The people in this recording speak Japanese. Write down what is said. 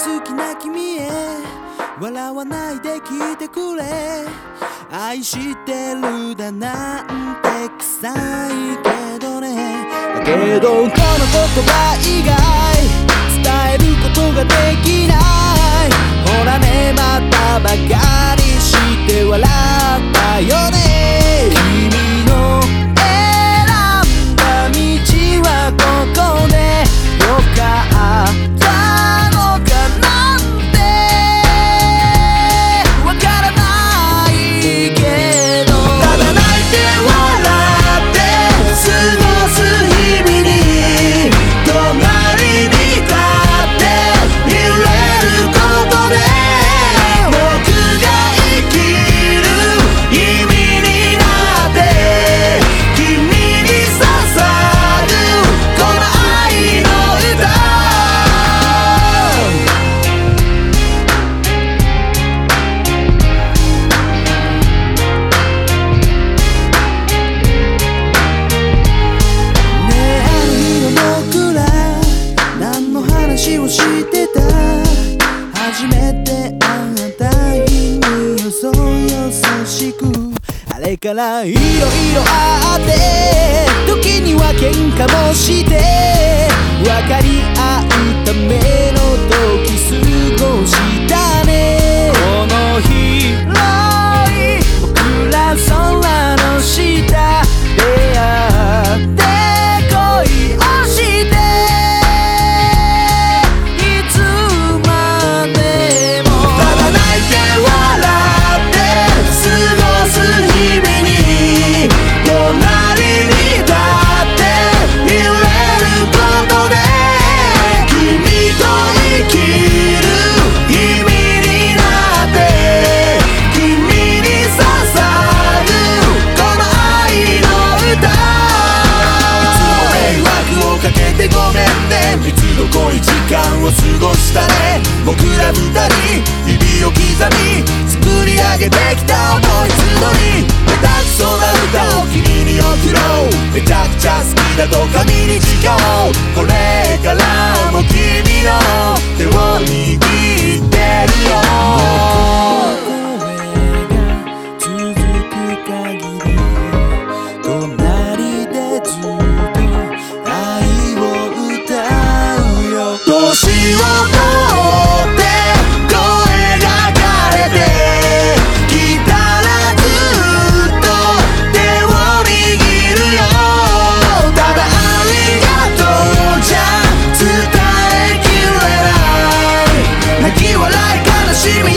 好きな君へ笑わないで聞いてくれ愛してるだなんて臭いけどねだけどこの言葉以外伝えることができないほらねまたばかりして笑ったよね君の選んだ道はここでよかったのかなんてわからないけどただ泣いて笑って過ごす日々に隣に立っていれることで僕が生きる意味になって君に刺さるこの愛の歌ねえあの日の僕ら何の話をしてた初めて会った日によそ優しくあれからいろいろあって時には喧嘩もして分かり合うための時過ごしたねこの広い僕ら空の下出会って恋をしていつまでもただ泣いて笑って過ごす日々に隣に立っていれることで君と生きる意味になって君に刺さるこの愛の歌いつも迷惑をかけてごめんね密度濃い時間を過ごしたね僕ら二人日々を刻み作り上げてきた思い募り下手くそな歌を君に送ろうめちゃくちゃ好きだと紙に誓おうこれからも君の手を握ってるよ声が続く限り隣でずっと愛を歌うよ年を取って声が枯れてきたらずっと手を握るよただありがとうじゃ伝えきれない泣き笑い悲しみ